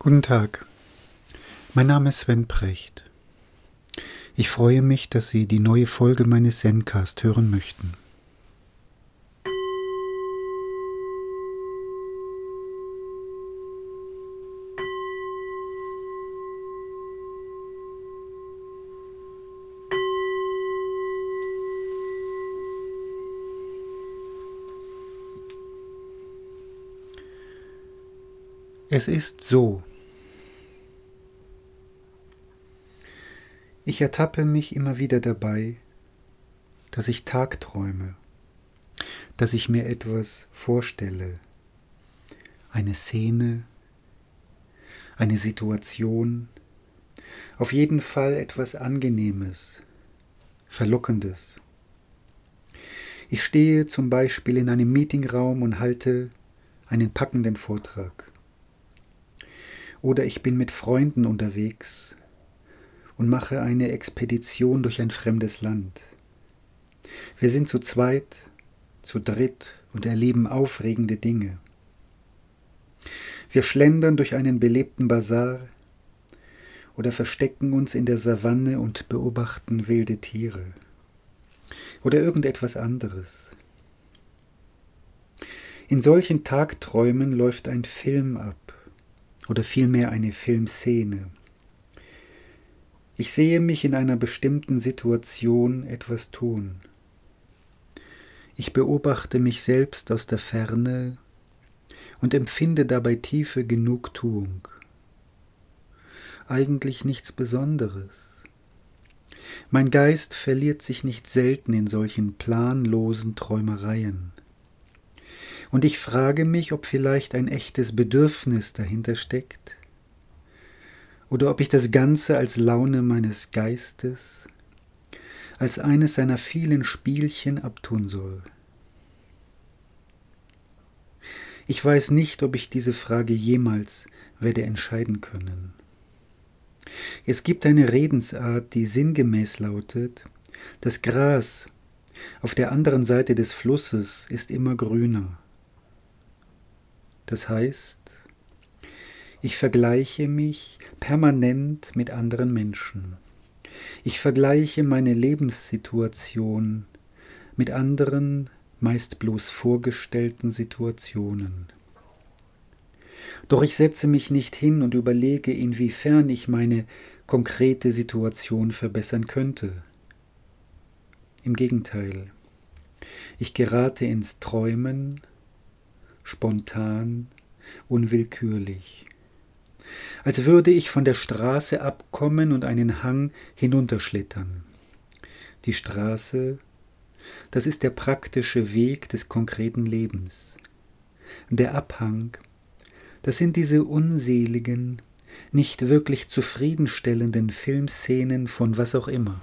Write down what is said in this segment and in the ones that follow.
Guten Tag, mein Name ist Sven Precht. Ich freue mich, dass Sie die neue Folge meines Zencast hören möchten. Es ist so. Ich ertappe mich immer wieder dabei, dass ich tagträume, dass ich mir etwas vorstelle, eine Szene, eine Situation, auf jeden Fall etwas Angenehmes, Verlockendes. Ich stehe zum Beispiel in einem Meetingraum und halte einen packenden Vortrag. Oder ich bin mit Freunden unterwegs und mache eine Expedition durch ein fremdes Land. Wir sind zu zweit, zu dritt und erleben aufregende Dinge. Wir schlendern durch einen belebten Basar oder verstecken uns in der Savanne und beobachten wilde Tiere oder irgendetwas anderes. In solchen Tagträumen läuft ein Film ab oder vielmehr eine Filmszene. Ich sehe mich in einer bestimmten Situation etwas tun. Ich beobachte mich selbst aus der Ferne und empfinde dabei tiefe Genugtuung. Eigentlich nichts Besonderes. Mein Geist verliert sich nicht selten in solchen planlosen Träumereien. Und ich frage mich, ob vielleicht ein echtes Bedürfnis dahinter steckt, oder ob ich das Ganze als Laune meines Geistes, als eines seiner vielen Spielchen abtun soll. Ich weiß nicht, ob ich diese Frage jemals werde entscheiden können. Es gibt eine Redensart, die sinngemäß lautet: Das Gras auf der anderen Seite des Flusses ist immer grüner. Das heißt, ich vergleiche mich permanent mit anderen Menschen. Ich vergleiche meine Lebenssituation mit anderen, meist bloß vorgestellten Situationen. Doch ich setze mich nicht hin und überlege, inwiefern ich meine konkrete Situation verbessern könnte. Im Gegenteil, ich gerate ins Träumen, spontan, unwillkürlich. Als würde ich von der Straße abkommen und einen Hang hinunterschlittern. Die Straße, das ist der praktische Weg des konkreten Lebens. Der Abhang, das sind diese unseligen, nicht wirklich zufriedenstellenden Filmszenen von was auch immer.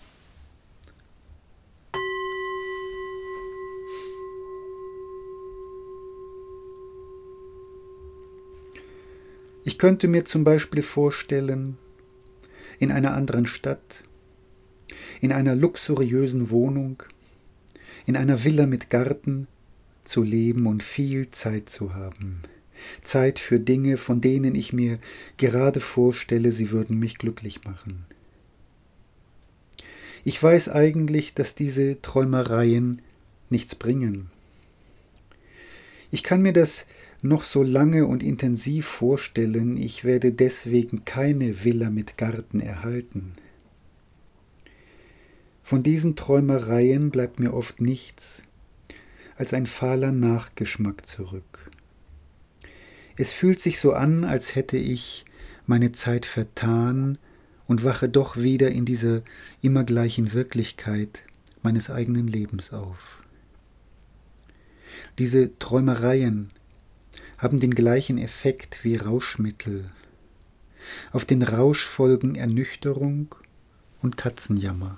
Ich könnte mir zum Beispiel vorstellen, in einer anderen Stadt, in einer luxuriösen Wohnung, in einer Villa mit Garten zu leben und viel Zeit zu haben. Zeit für Dinge, von denen ich mir gerade vorstelle, sie würden mich glücklich machen. Ich weiß eigentlich, dass diese Träumereien nichts bringen. Ich kann mir das noch so lange und intensiv vorstellen, ich werde deswegen keine Villa mit Garten erhalten. Von diesen Träumereien bleibt mir oft nichts als ein fahler Nachgeschmack zurück. Es fühlt sich so an, als hätte ich meine Zeit vertan und wache doch wieder in dieser immer gleichen Wirklichkeit meines eigenen Lebens auf. Diese Träumereien haben den gleichen Effekt wie Rauschmittel. Auf den Rausch folgen Ernüchterung und Katzenjammer.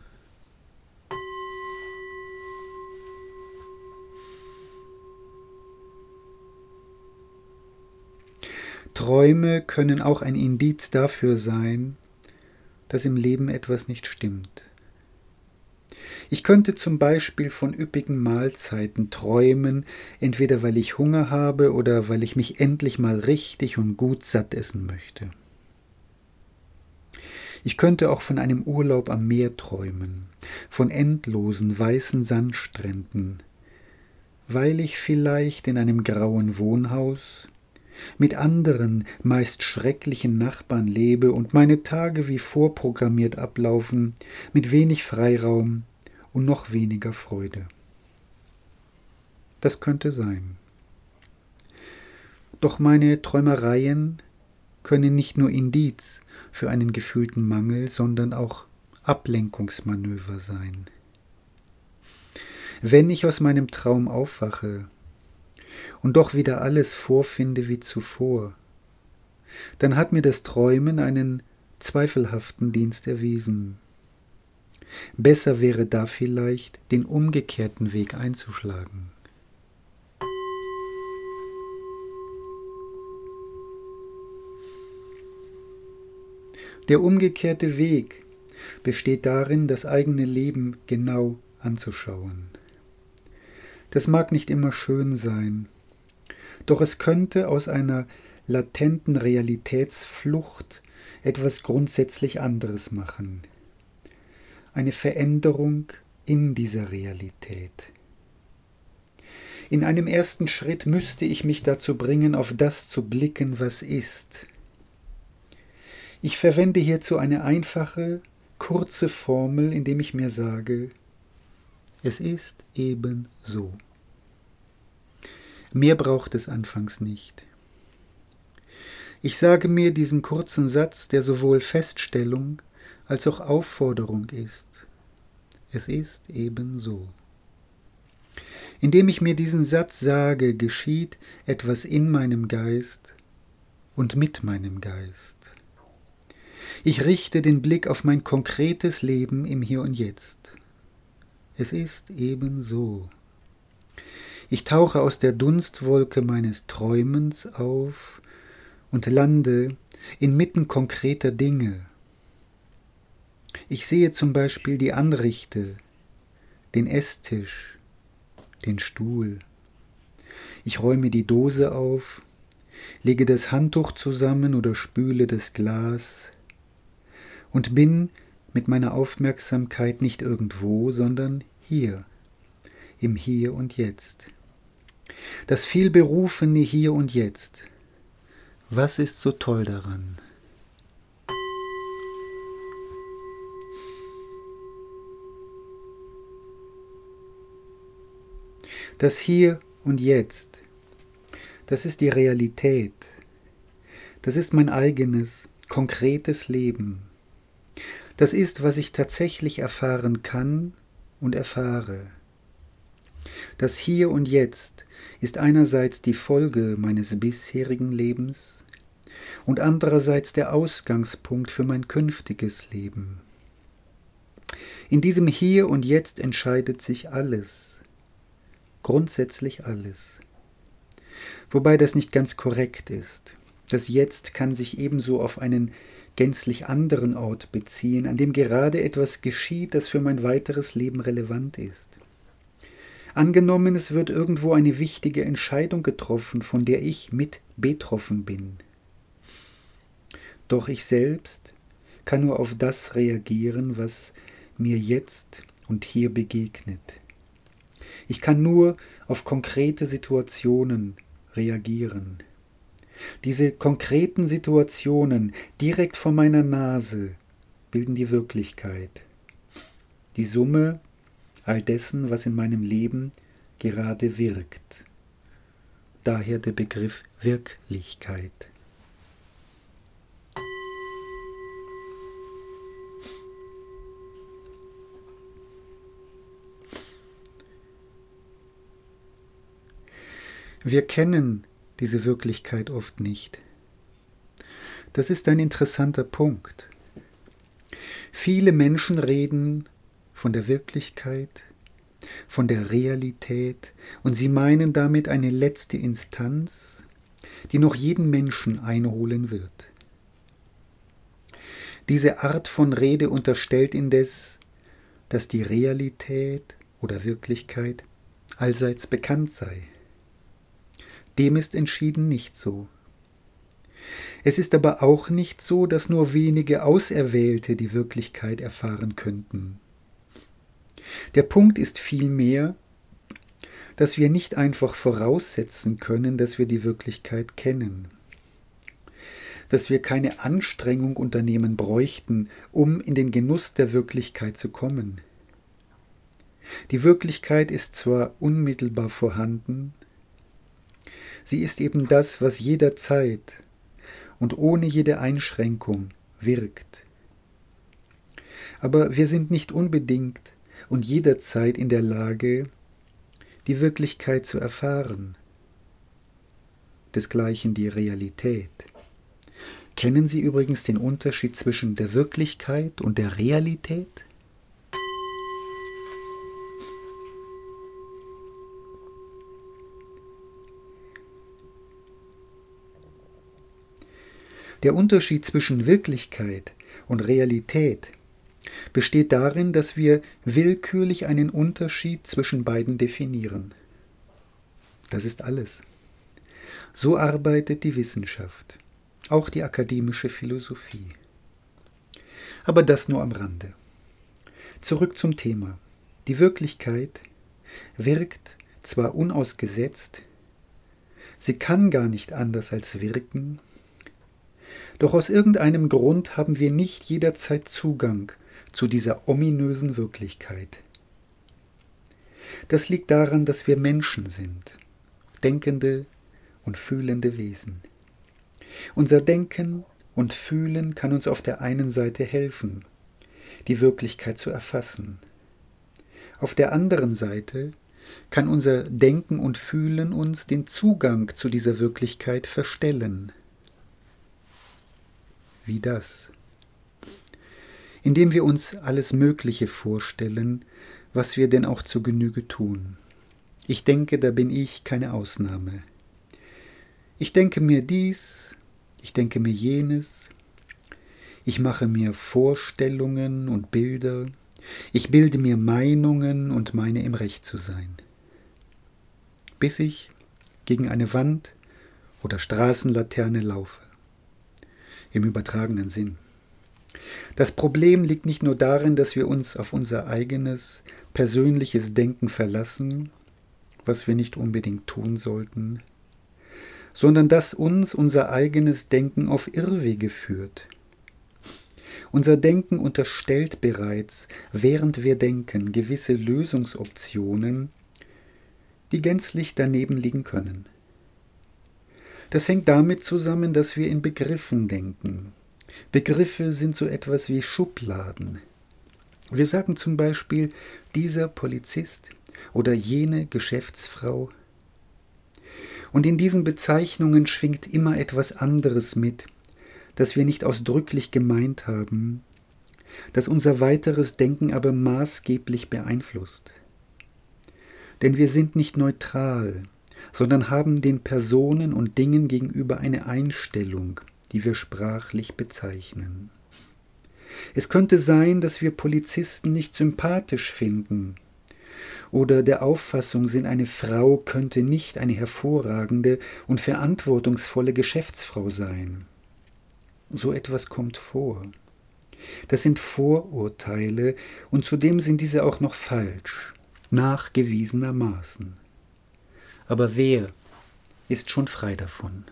Träume können auch ein Indiz dafür sein, dass im Leben etwas nicht stimmt. Ich könnte zum Beispiel von üppigen Mahlzeiten träumen, entweder weil ich Hunger habe oder weil ich mich endlich mal richtig und gut satt essen möchte. Ich könnte auch von einem Urlaub am Meer träumen, von endlosen weißen Sandstränden, weil ich vielleicht in einem grauen Wohnhaus mit anderen, meist schrecklichen Nachbarn lebe und meine Tage wie vorprogrammiert ablaufen, mit wenig Freiraum und noch weniger Freude. Das könnte sein. Doch meine Träumereien können nicht nur Indiz für einen gefühlten Mangel, sondern auch Ablenkungsmanöver sein. Wenn ich aus meinem Traum aufwache und doch wieder alles vorfinde wie zuvor, dann hat mir das Träumen einen zweifelhaften Dienst erwiesen. Besser wäre da vielleicht, den umgekehrten Weg einzuschlagen. Der umgekehrte Weg besteht darin, das eigene Leben genau anzuschauen. Das mag nicht immer schön sein, doch es könnte aus einer latenten Realitätsflucht etwas grundsätzlich anderes machen. Eine Veränderung in dieser Realität. In einem ersten Schritt müsste ich mich dazu bringen, auf das zu blicken, was ist. Ich verwende hierzu eine einfache, kurze Formel, indem ich mir sage, es ist eben so. Mehr braucht es anfangs nicht. Ich sage mir diesen kurzen Satz, der sowohl Feststellung als auch Aufforderung ist. Es ist eben so. Indem ich mir diesen Satz sage, geschieht etwas in meinem Geist und mit meinem Geist. Ich richte den Blick auf mein konkretes Leben im Hier und Jetzt. Es ist eben so. Ich tauche aus der Dunstwolke meines Träumens auf und lande inmitten konkreter Dinge. Ich sehe zum Beispiel die Anrichte, den Esstisch, den Stuhl. Ich räume die Dose auf, lege das Handtuch zusammen oder spüle das Glas und bin mit meiner Aufmerksamkeit nicht irgendwo, sondern hier, im Hier und Jetzt. Das vielberufene Hier und Jetzt. Was ist so toll daran? Das Hier und Jetzt, das ist die Realität. Das ist mein eigenes, konkretes Leben. Das ist, was ich tatsächlich erfahren kann und erfahre. Das Hier und Jetzt ist einerseits die Folge meines bisherigen Lebens und andererseits der Ausgangspunkt für mein künftiges Leben. In diesem Hier und Jetzt entscheidet sich alles, grundsätzlich alles. Wobei das nicht ganz korrekt ist. Das Jetzt kann sich ebenso auf einen gänzlich anderen Ort beziehen, an dem gerade etwas geschieht, das für mein weiteres Leben relevant ist. Angenommen, es wird irgendwo eine wichtige Entscheidung getroffen, von der ich mit betroffen bin. Doch ich selbst kann nur auf das reagieren, was mir jetzt und hier begegnet. Ich kann nur auf konkrete Situationen reagieren. Diese konkreten Situationen direkt vor meiner Nase bilden die Wirklichkeit. Die Summe all dessen, was in meinem Leben gerade wirkt. Daher der Begriff Wirklichkeit. Wir kennen diese Wirklichkeit oft nicht. Das ist ein interessanter Punkt. Viele Menschen reden von der Wirklichkeit, von der Realität und sie meinen damit eine letzte Instanz, die noch jeden Menschen einholen wird. Diese Art von Rede unterstellt indes, dass die Realität oder Wirklichkeit allseits bekannt sei. Dem ist entschieden nicht so. Es ist aber auch nicht so, dass nur wenige Auserwählte die Wirklichkeit erfahren könnten. Der Punkt ist vielmehr, dass wir nicht einfach voraussetzen können, dass wir die Wirklichkeit kennen. Dass wir keine Anstrengung unternehmen bräuchten, um in den Genuss der Wirklichkeit zu kommen. Die Wirklichkeit ist zwar unmittelbar vorhanden, sie ist eben das, was jederzeit und ohne jede Einschränkung wirkt. Aber wir sind nicht unbedingt und jederzeit in der Lage, die Wirklichkeit zu erfahren. Desgleichen die Realität. Kennen Sie übrigens den Unterschied zwischen der Wirklichkeit und der Realität? Der Unterschied zwischen Wirklichkeit und Realität besteht darin, dass wir willkürlich einen Unterschied zwischen beiden definieren. Das ist alles. So arbeitet die Wissenschaft, auch die akademische Philosophie. Aber das nur am Rande. Zurück zum Thema. Die Wirklichkeit wirkt zwar unausgesetzt, sie kann gar nicht anders als wirken, doch aus irgendeinem Grund haben wir nicht jederzeit Zugang zu dieser ominösen Wirklichkeit. Das liegt daran, dass wir Menschen sind, denkende und fühlende Wesen. Unser Denken und Fühlen kann uns auf der einen Seite helfen, die Wirklichkeit zu erfassen. Auf der anderen Seite kann unser Denken und Fühlen uns den Zugang zu dieser Wirklichkeit verstellen. Wie das? Indem wir uns alles Mögliche vorstellen, was wir denn auch zur Genüge tun. Ich denke, da bin ich keine Ausnahme. Ich denke mir dies, ich denke mir jenes, ich mache mir Vorstellungen und Bilder, ich bilde mir Meinungen und meine im Recht zu sein. Bis ich gegen eine Wand oder Straßenlaterne laufe. Im übertragenen Sinn. Das Problem liegt nicht nur darin, dass wir uns auf unser eigenes, persönliches Denken verlassen, was wir nicht unbedingt tun sollten, sondern dass uns unser eigenes Denken auf Irrwege führt. Unser Denken unterstellt bereits, während wir denken, gewisse Lösungsoptionen, die gänzlich daneben liegen können. Das hängt damit zusammen, dass wir in Begriffen denken. Begriffe sind so etwas wie Schubladen. Wir sagen zum Beispiel, dieser Polizist oder jene Geschäftsfrau. Und in diesen Bezeichnungen schwingt immer etwas anderes mit, das wir nicht ausdrücklich gemeint haben, das unser weiteres Denken aber maßgeblich beeinflusst. Denn wir sind nicht neutral, sondern haben den Personen und Dingen gegenüber eine Einstellung, die wir sprachlich bezeichnen. Es könnte sein, dass wir Polizisten nicht sympathisch finden oder der Auffassung sind, eine Frau könnte nicht eine hervorragende und verantwortungsvolle Geschäftsfrau sein. So etwas kommt vor. Das sind Vorurteile und zudem sind diese auch noch falsch, nachgewiesenermaßen. Aber wer ist schon frei davon?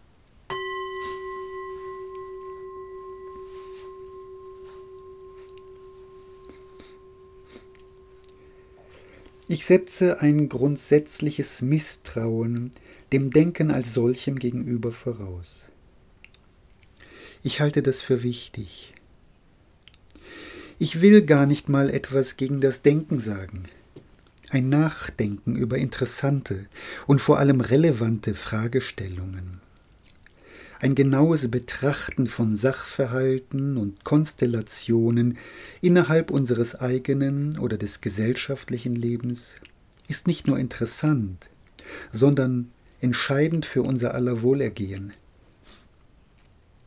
Ich setze ein grundsätzliches Misstrauen dem Denken als solchem gegenüber voraus. Ich halte das für wichtig. Ich will gar nicht mal etwas gegen das Denken sagen. Ein Nachdenken über interessante und vor allem relevante Fragestellungen. Ein genaues Betrachten von Sachverhalten und Konstellationen innerhalb unseres eigenen oder des gesellschaftlichen Lebens ist nicht nur interessant, sondern entscheidend für unser aller Wohlergehen.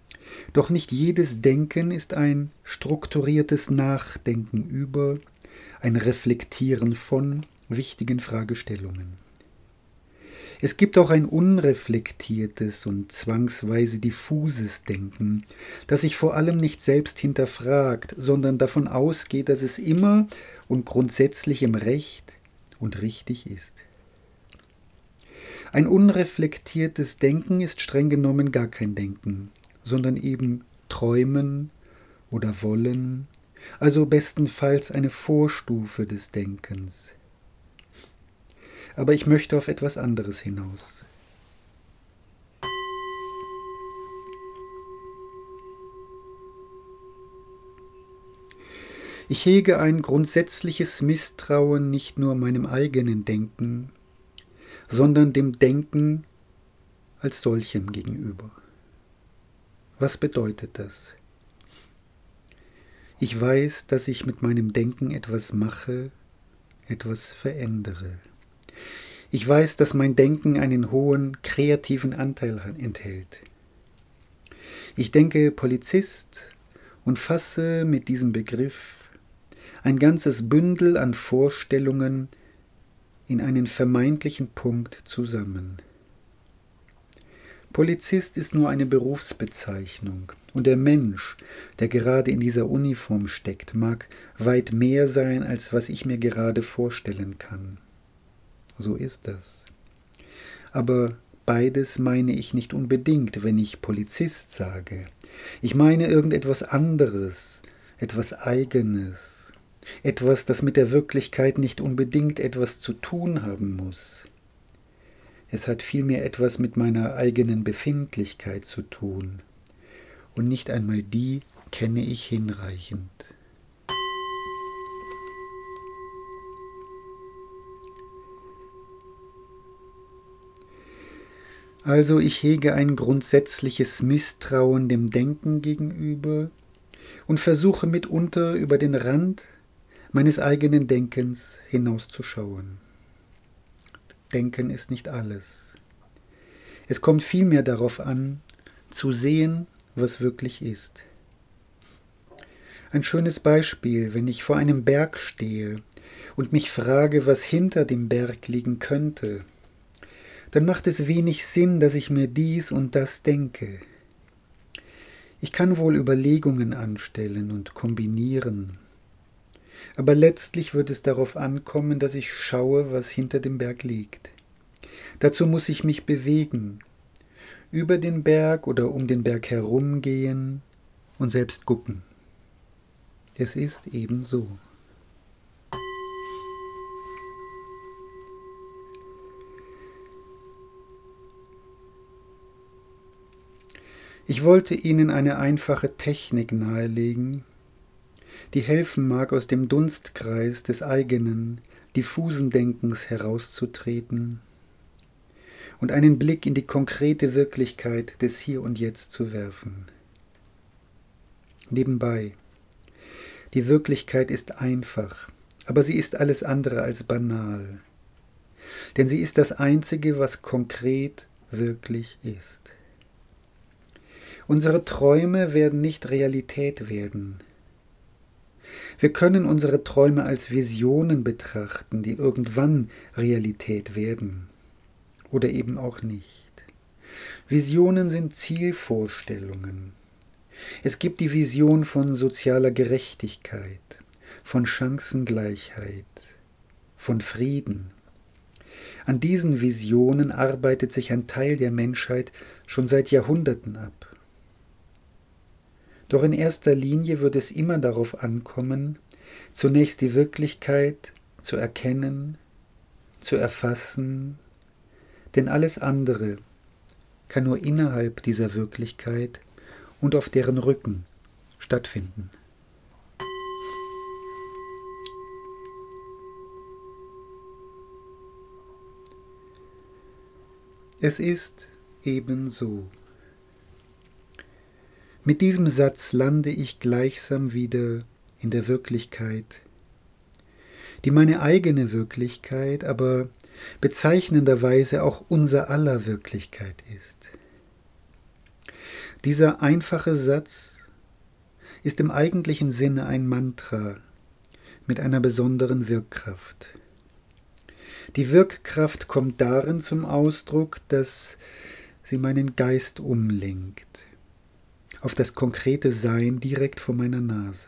Doch nicht jedes Denken ist ein strukturiertes Nachdenken über ein Reflektieren von wichtigen Fragestellungen. Es gibt auch ein unreflektiertes und zwangsweise diffuses Denken, das sich vor allem nicht selbst hinterfragt, sondern davon ausgeht, dass es immer und grundsätzlich im Recht und richtig ist. Ein unreflektiertes Denken ist streng genommen gar kein Denken, sondern eben Träumen oder Wollen, also bestenfalls eine Vorstufe des Denkens. Aber ich möchte auf etwas anderes hinaus. Ich hege ein grundsätzliches Misstrauen nicht nur meinem eigenen Denken, sondern dem Denken als solchem gegenüber. Was bedeutet das? Ich weiß, dass ich mit meinem Denken etwas mache, etwas verändere. Ich weiß, dass mein Denken einen hohen kreativen Anteil enthält. Ich denke Polizist und fasse mit diesem Begriff ein ganzes Bündel an Vorstellungen in einen vermeintlichen Punkt zusammen. Polizist ist nur eine Berufsbezeichnung und der Mensch, der gerade in dieser Uniform steckt, mag weit mehr sein, als was ich mir gerade vorstellen kann. So ist das. Aber beides meine ich nicht unbedingt, wenn ich Polizist sage. Ich meine irgendetwas anderes, etwas Eigenes, etwas, das mit der Wirklichkeit nicht unbedingt etwas zu tun haben muss. Es hat vielmehr etwas mit meiner eigenen Befindlichkeit zu tun. Und nicht einmal die kenne ich hinreichend. Also ich hege ein grundsätzliches Misstrauen dem Denken gegenüber und versuche mitunter über den Rand meines eigenen Denkens hinauszuschauen. Denken ist nicht alles. Es kommt vielmehr darauf an, zu sehen, was wirklich ist. Ein schönes Beispiel, wenn ich vor einem Berg stehe und mich frage, was hinter dem Berg liegen könnte, dann macht es wenig Sinn, dass ich mir dies und das denke. Ich kann wohl Überlegungen anstellen und kombinieren, aber letztlich wird es darauf ankommen, dass ich schaue, was hinter dem Berg liegt. Dazu muss ich mich bewegen, über den Berg oder um den Berg herumgehen und selbst gucken. Es ist eben so. Ich wollte Ihnen eine einfache Technik nahelegen, die helfen mag, aus dem Dunstkreis des eigenen, diffusen Denkens herauszutreten und einen Blick in die konkrete Wirklichkeit des Hier und Jetzt zu werfen. Nebenbei, die Wirklichkeit ist einfach, aber sie ist alles andere als banal, denn sie ist das Einzige, was konkret wirklich ist. Unsere Träume werden nicht Realität werden. Wir können unsere Träume als Visionen betrachten, die irgendwann Realität werden. Oder eben auch nicht. Visionen sind Zielvorstellungen. Es gibt die Vision von sozialer Gerechtigkeit, von Chancengleichheit, von Frieden. An diesen Visionen arbeitet sich ein Teil der Menschheit schon seit Jahrhunderten ab. Doch in erster Linie wird es immer darauf ankommen, zunächst die Wirklichkeit zu erkennen, zu erfassen, denn alles andere kann nur innerhalb dieser Wirklichkeit und auf deren Rücken stattfinden. Es ist ebenso. Mit diesem Satz lande ich gleichsam wieder in der Wirklichkeit, die meine eigene Wirklichkeit, aber bezeichnenderweise auch unser aller Wirklichkeit ist. Dieser einfache Satz ist im eigentlichen Sinne ein Mantra, mit einer besonderen Wirkkraft. Die Wirkkraft kommt darin zum Ausdruck, dass sie meinen Geist umlenkt, auf das konkrete Sein direkt vor meiner Nase.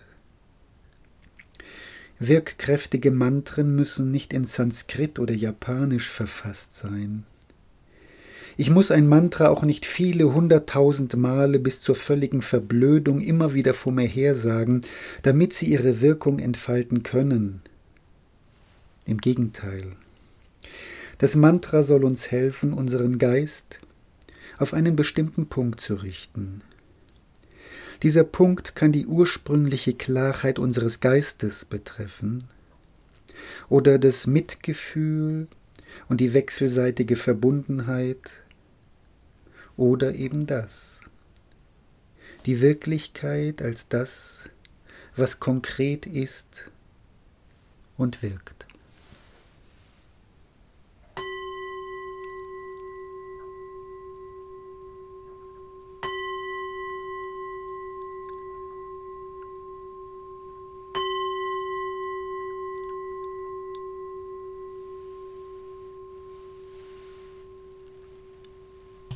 Wirkkräftige Mantren müssen nicht in Sanskrit oder Japanisch verfasst sein. Ich muss ein Mantra auch nicht viele 100.000 Male bis zur völligen Verblödung immer wieder vor mir hersagen, damit sie ihre Wirkung entfalten können. Im Gegenteil. Das Mantra soll uns helfen, unseren Geist auf einen bestimmten Punkt zu richten. Dieser Punkt kann die ursprüngliche Klarheit unseres Geistes betreffen oder das Mitgefühl und die wechselseitige Verbundenheit oder eben das, die Wirklichkeit als das, was konkret ist und wirkt.